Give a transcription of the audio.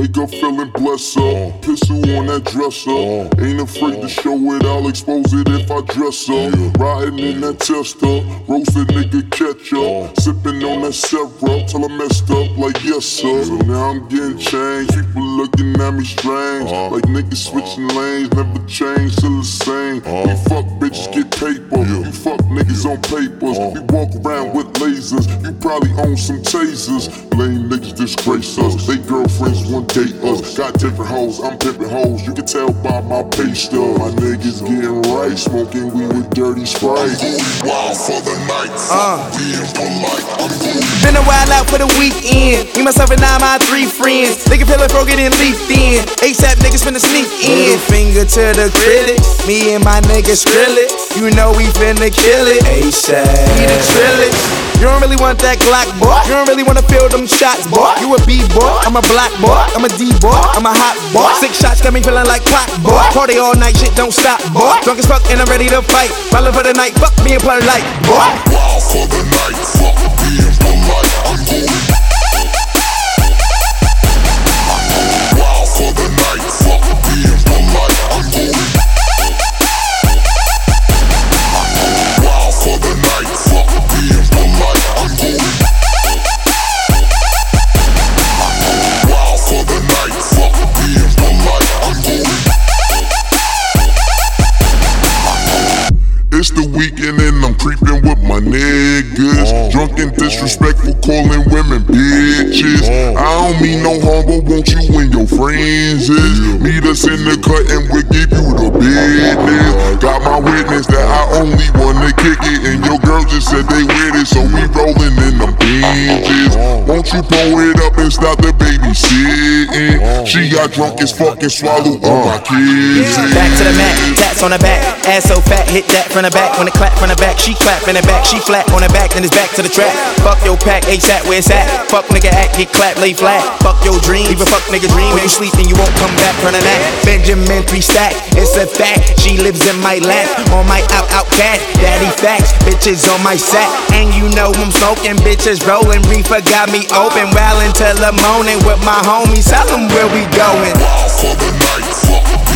Wake up feeling blessed up. Pistol on that dresser. Ain't afraid to show it, I'll expose it if I dress up. Riding in that tester, roasted nigga ketchup. Sipping on that syrup till I messed up like yes sir. So now I'm getting changed, people looking at me strange. Like niggas switching lanes, never change, still the same. We fuck bitches, get paper. You fuck niggas on papers. We walk around with lasers, you probably own some tasers. Lame niggas disgrace us, they girlfriends one date us. Got different hoes, I'm pimping hoes, you can tell by my pay stub. My niggas getting right, smoking weed with dirty Sprite. I'm going wild for the night, being polite, I'm going. Been a while out for the weekend. Me, myself, and I, my 3 friends. Nigga feelin' broken and leafed in. ASAP niggas finna sneak in. Middle finger to the critics. Me and my niggas Skrillex. You know we finna kill it. ASAP. We the Trillix. You don't really want that Glock, boy. You don't really wanna feel them shots, boy. You a B-boy, I'm a black boy. I'm a D-boy, I'm a hot boy. 6 shots got me feeling like clock, boy. Party all night, shit don't stop, boy. Drunk as fuck and I'm ready to fight. Ballin' for the night, fuck being polite, boy. Wild for the night, fuck being polite, I'm going. Wild for the night, fuck being polite, I'm going. Wild for the night, fuck being polite, I'm going. Wild for the night, fuck being polite, I'm going. It's the weekend and I'm creeping with my niggas. Drunk and disrespectful, calling women bitches. I don't mean no harm, but won't you and your friends is? Meet us in the cut and we'll give you the business. Got my witness that I only wanna kick it, and your girl just said they with it, so we rolling in them binges. Won't you pull it up and stop the babysitting? She got drunk as fuck and swallowed all my kids. Back to the mat, tats on the back. Ass so fat, hit that from the back. When it clap from the back, she clap in the back. She flat on the back, then it's back to the track. Fuck your pack, ASAP, where it's at? Fuck nigga act, get clap, lay flat. Fuck your dream, leave a fuck nigga dream. When you sleep and you won't come back from the nap. Benjamin 3 stack, it's a fact. She lives in my lap, on my out cat. Daddy facts, bitches on my sack. And you know I'm smoking, bitches rolling. Reefer got me open, well until the morning with my homies. Tell them where we going. Wild for the night, fuck